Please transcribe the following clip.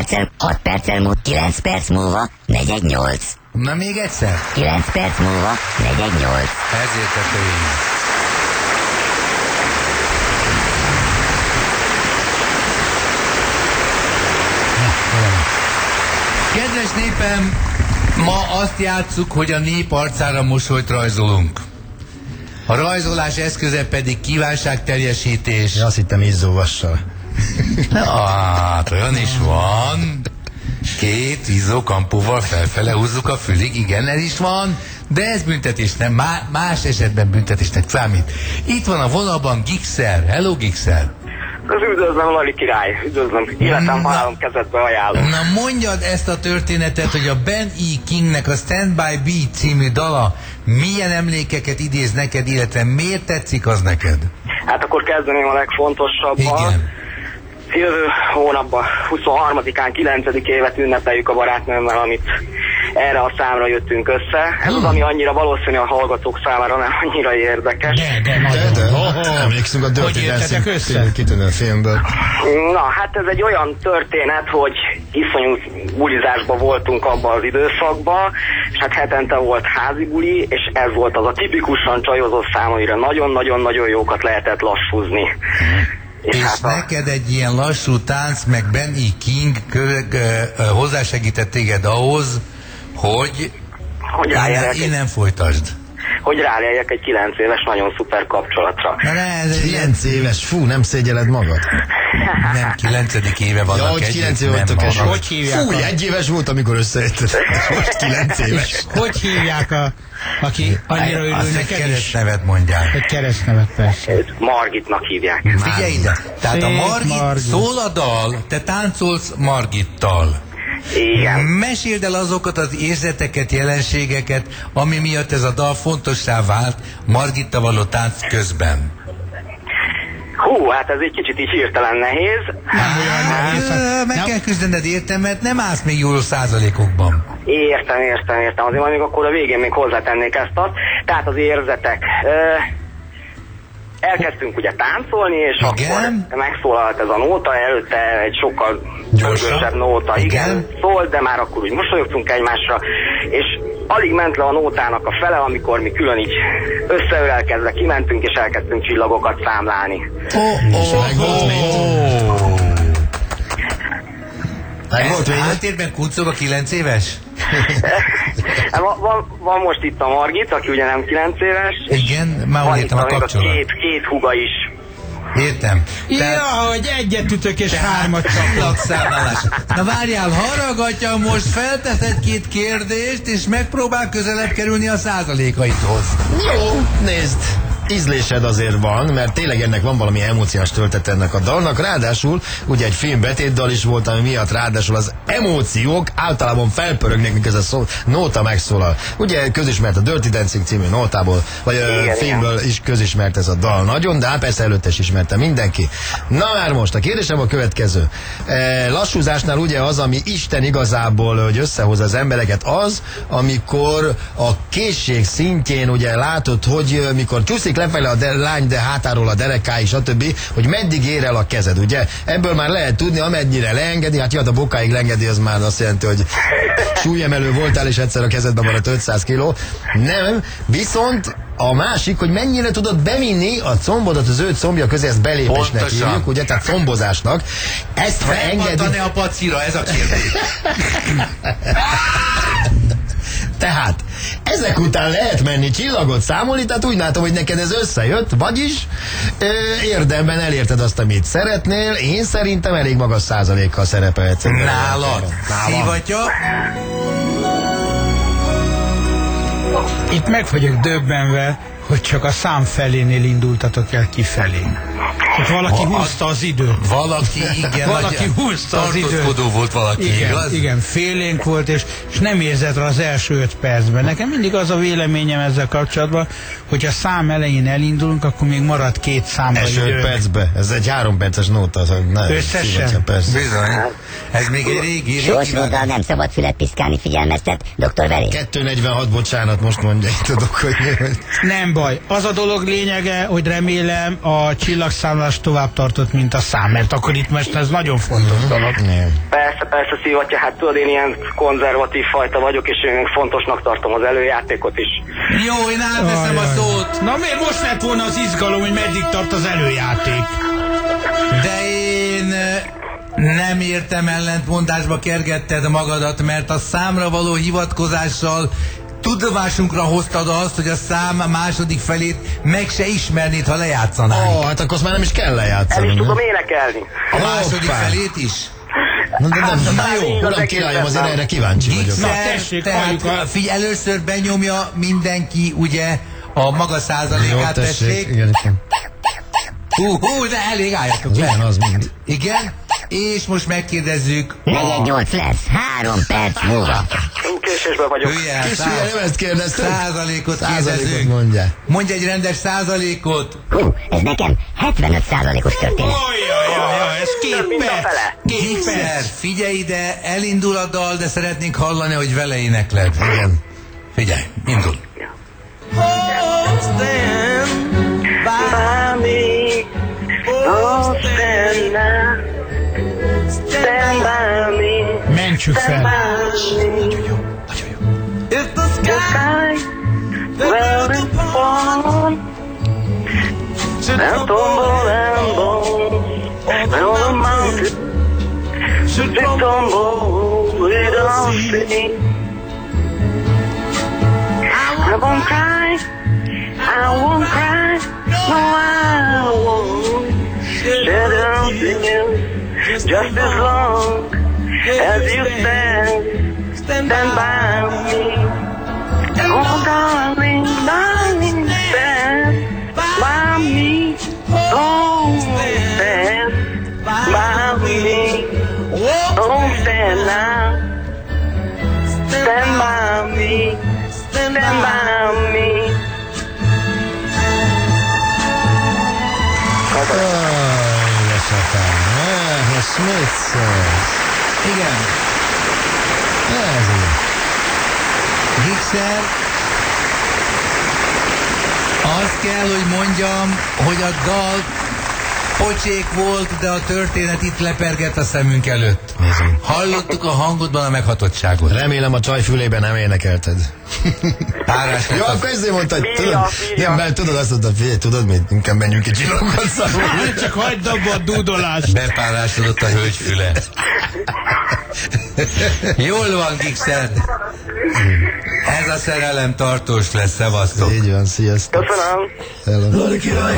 perccel múlva, 9 perc múlva, 418. Na még egyszer? 9 perc múlva, 418. Ezért tette végig. Kedves népem, ma azt játsszuk, hogy a nép arcára mosolyt rajzolunk. A rajzolás eszköze pedig kívánságteljesítés. Azt hittem izzóvassal. Hát olyan is van. 2 izzókampóval felfele húzzuk a fülig, igen, ez is van, de ez büntetés nem, más esetben büntetésnek számít. Itt van a vonalban Gixer. Hello, Gixer. Üdvözlöm, Lali király, üdvözlöm, életem halálom kezedbe ajánlom. Na mondjad ezt a történetet, hogy a Ben E. Kingnek a Stand By Me című dala milyen emlékeket idéz neked, illetve miért tetszik az neked? Hát akkor kezdeném a legfontosabbal. Igen. Jövő hónapban, 23-án, 9. évet ünnepeljük a barátnőmmel, amit erre a számra jöttünk össze. Ez az, ami annyira valószínű a hallgatók számára nem annyira érdekes. De. Emlékszünk a Dirty Dancing kitűnő filmből. Na, hát ez egy olyan történet, hogy iszonyú bulizásban voltunk abban az időszakban, és hát hetente volt házi buli, és ez volt az a tipikusan csajozó szám, amire nagyon-nagyon-nagyon jókat lehetett lassúzni. És hát neked egy ilyen lassú tánc, meg Ben E. King hozzásegített téged ahhoz, hogy innen folytasd. Hogy rálejjek egy 9 éves nagyon szuper kapcsolatra. Na ez 9 éves, fú, nem szégyeled magad? Nem, 9. éve vannak hogy 9 éve vagytok és hogy hívják? Fú, 1 éves volt, amikor összejöttetek. Most 9 éves. Hogy hívják aki annyira örül neked is? Keresztnevet mondják. Egy keresztnevet, persze. Margitnak hívják. Figyelj ide, tehát a Margit szól a dal, te táncolsz Margittal. Igen. Meséld el azokat az érzeteket, jelenségeket, ami miatt ez a dal fontossá vált Margittal való tánc közben. Hú, hát ez egy kicsit így hirtelen nehéz. Meg kell küzdened, értem, mert nem állsz még jól százalékokban. Értem. Azért majd még akkor a végén még hozzátennék ezt azt. Tehát az érzetek. Elkezdtünk ugye táncolni, és akkor megszólalt ez a nóta, előtte egy sokkal gyorsabb nóta, igen, szólt, de már akkor úgy mosolyogtunk egymásra, és alig ment le a nótának a fele, amikor mi külön így összeölelkezve kimentünk, és elkezdtünk csillagokat számlálni. Háttérben kuncog a 9 éves? Van most itt a Margit, aki ugye nem 9 éves. Igen, már úgy értem a kapcsolat. Két húga is. Értem. Ja, hogy egyet ütök és 3-at csapok. Na várjál, haragatja, most feltesz egy-két kérdést, és megpróbál közelebb kerülni a százalékaithoz. Jó, nézd. Ízlésed azért van, mert tényleg ennek van valami emóciós töltet ennek a dalnak, ráadásul ugye egy film betétdal is volt, ami miatt ráadásul az emóciók általában felpörögnek, mikor ez a nóta megszólal. Ugye közismert a Dirty Dancing című nótából, vagy a filmből is közismert ez a dal nagyon, de hát persze előtte is ismerte mindenki. Na már most, a kérdésem a következő. Lassúzásnál ugye az, ami Isten igazából, hogy összehozza az embereket, az, amikor a készség szintjén ugye látod, hogy mikor csúszik lefele a lány, de hátáról a derekáig, stb., hogy meddig ér el a kezed, ugye? Ebből már lehet tudni, amennyire leengedi, hát a bokáig leengedi, az már azt jelenti, hogy súlyemelő voltál, és egyszer a kezedben maradt 500 kiló. Nem, viszont a másik, hogy mennyire tudod bevinni a combodat az 5 combja közé, ezt belépésnek hívjuk, ugye, tehát combozásnak. Ezt ha engedi... a pacira, ez a kérdés. Tehát ezek után lehet menni csillagot számolni, tehát úgy látom, hogy neked ez összejött, vagyis érdemben elérted azt, amit szeretnél. Én szerintem elég magas százalékkal szerepelhetsz. Nálad. Szívatja? Itt meg vagyok döbbenve, hogy csak a szám felénél indultatok el kifelé. Hogy valaki húzta az időt. Valaki, igen. Valaki húzta az időt. Tartózkodó volt valaki, igen, igaz? Igen, félénk volt, és nem érzett rá az első 5 percben. Nekem mindig az a véleményem ezzel kapcsolatban, hogy a szám elején elindulunk, akkor még marad 2 számba első 5 percben. Ez egy 3 perces nóta. Összesen? Bizony. Ez még egy régi. Sorsnóddal nem szabad fület piszkálni, figyelmeztet, dr. Veré. 246, bocsánat, most mondja, itt tudok, hogy... Nem baj. Az a dolog lényege, hogy remélem a csillagszámla telefonálást tovább tartott, mint a szám, mert akkor itt most ez nagyon fontos dolog. Persze, Szivatya, hát tudod, én ilyen konzervatív fajta vagyok, és én fontosnak tartom az előjátékot is. Jó, én átveszem a szót. Na miért most lett volna az izgalom, hogy meddig tart az előjáték? De én nem értem, ellentmondásba kergetted magadat, mert a számra való hivatkozással tudomásunkra hoztad azt, hogy a szám második felét meg se ismernéd, ha lejátszanánk. Hát akkor azt már nem is kell lejátszani. El is tudom énekelni. A második felét is? Na jó, uram, királyom, azért erre kíváncsi vagyok. Na, tessék, tehát figyelj, először benyomja mindenki, ugye, a maga százalékát, tessék. Igen. De elég, álljatok le. Igen, az mind. Igen, és most megkérdezzük. 418 lesz, 3 perc múlva. Késésben vagyok. Kisfigyelj, nem ezt kérdeztem. Százalékot Százalékot kérdezünk. mondja. Mondj egy rendes százalékot. Ez nekem 75%-os történet. Jaj, ez 2 perc. Kétszer, figyelj ide, elindul a dal, de szeretnénk hallani, hogy vele énekled. Igen. Figyelj, indul. Mentsük fel. If the sky will be fallen and tumble and bones, and the mountain should tumble without sea. I won't cry, no I won't shed a tear, just as long as you stand by me. Oh, darling, stand by me. Oh, stand by me. Oh, stand now. Stand by me. Stand by me. A Smiths. Igen. Ez igen. Gixer, azt kell, hogy mondjam, hogy a dal pocsék volt, de a történet itt lepergett a szemünk előtt. Hallottuk a hangodban a meghatottságot. Remélem a csaj fülében nem énekelted. Párás Jó, akkor ezért mondta, hogy tudod azt mondta, figyelj, tudod mit? Inkább menjünk egy csillagot szavulni. Csak hagyd abba a dúdolást. bepárásodott a hölgy füle. Jól van, Gixer. Ez a szerelem tartós lesz, szevasztok. Így van, sziasztok. Köszönöm. Hello.